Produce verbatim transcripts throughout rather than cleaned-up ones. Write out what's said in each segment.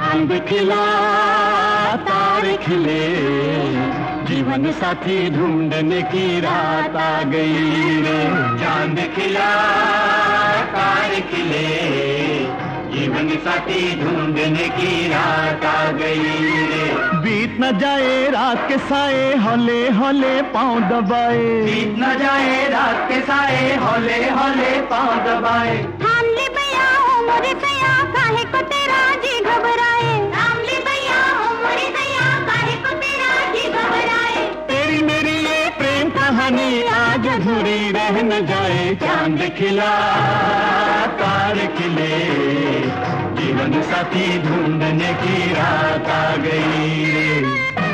चांद खिला तारे खिले, जीवन साथी ढूंढने की रात आ गई रे। चांद खिला तारे खिले, जीवन साथी ढूंढने की रात आ गई रे। बीत न जाए रात के साए, हौले हौले पांव दबाए। बीत न जाए रात के साए, हौले हौले पांव दबाए। थाम ले भैया ओ मोरे सैया, काहे को तेरा जी घबराए। थाम ले भैया ओ मोरे सैया, काहे को तेरा जी घबराए। तेरी मेरी ये प्रेम कहानी आज अधूरी रह न जाए। चांद खिला तारे खिले, जीवन साथी ढूंढने की रात आ गई रे।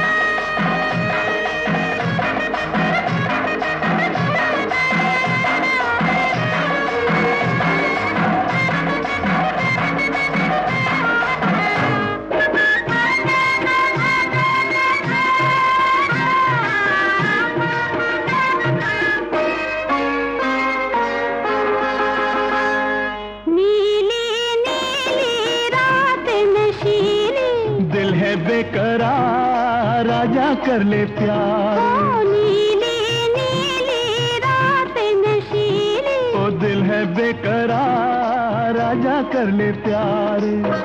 बेकरार राजा कर ले प्यार। ओ नीली नीली रात नशीली, ओ दिल है बेकरार राजा कर ले प्यार।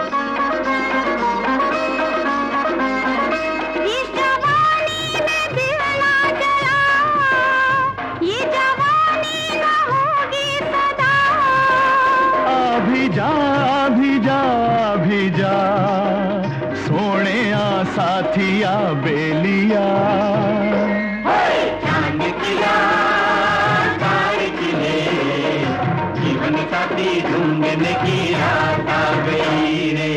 इस जवानी में दिल ना जला, ये जवानी ना होगी सदा। अभी जा अभी जा अभी जा, सोने आ साथिया बेलिया। चांद खिला तारे खिले, जीवन साथी ढूंढने की रात आ गई रे।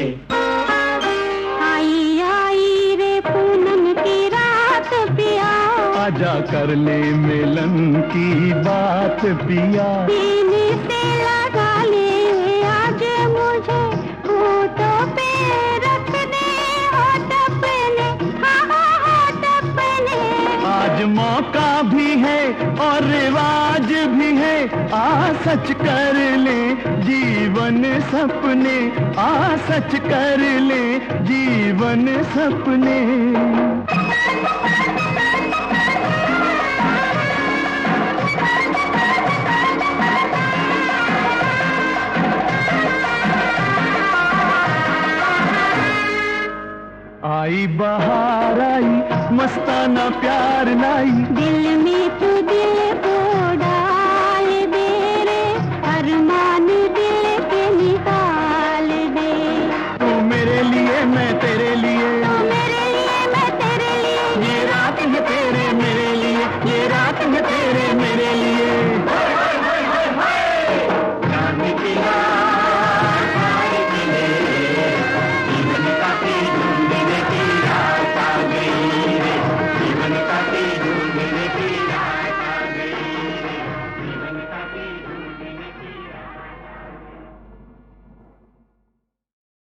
आई आई रे पूनम की रात पिया, आजा कर ले मिलन की बात पिया। सीने से लगा ले आज मुझे, होठों पे रख दे होठ अपने, हाँ हाँ होठ अपने। आज मौका भी है और रिवाज भी है, आ सच कर ले जीवन सपने, आ सच कर ले जीवन सपने। आई बहार आई, मस्ताना प्यार लाई, दिल में